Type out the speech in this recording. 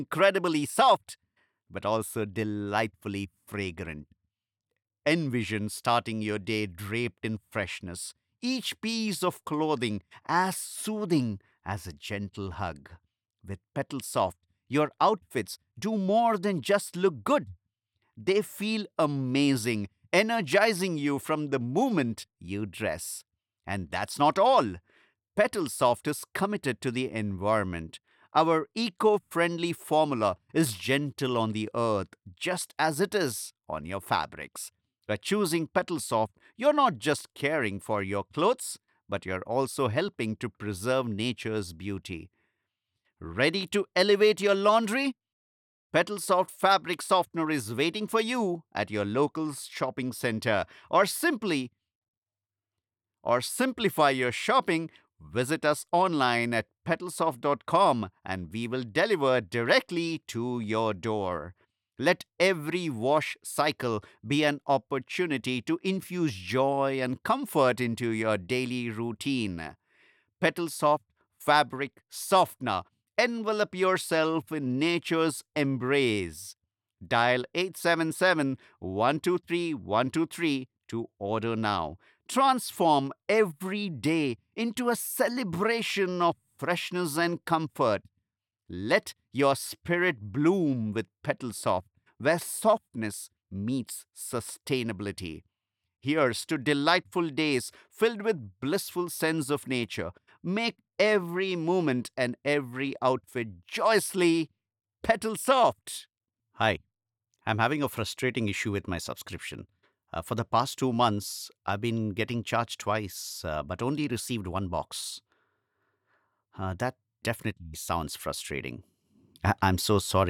incredibly soft, but also delightfully fragrant. Envision starting your day draped in freshness, each piece of clothing as soothing as a gentle hug. With Petal Soft, your outfits do more than just look good. They feel amazing, energizing you from the moment you dress. And that's not all. Petal Soft is committed to the environment. Our eco friendly formula is gentle on the earth, just as it is on your fabrics. By choosing Petal Soft, you're not just caring for your clothes, but you're also helping to preserve nature's beauty. Ready to elevate your laundry? Petal Soft fabric softener is waiting for you at your local shopping center, or simplify your shopping, visit us online at petalsoft.com and we will deliver directly to your door. Let every wash cycle be an opportunity to infuse joy and comfort into your daily routine. Petal Soft fabric softener. Envelop yourself in nature's embrace. Dial 877 123 123 to order now. Transform every day into a celebration of freshness and comfort. Let your spirit bloom with Petal Soft, where softness meets sustainability. Here's to delightful days filled with blissful sense of nature. Make every moment and every outfit joyously Petal Soft. Hi, I'm having a frustrating issue with my subscription. For the past 2 months, I've been getting charged twice, but only received one box. That definitely sounds frustrating. I'm so sorry.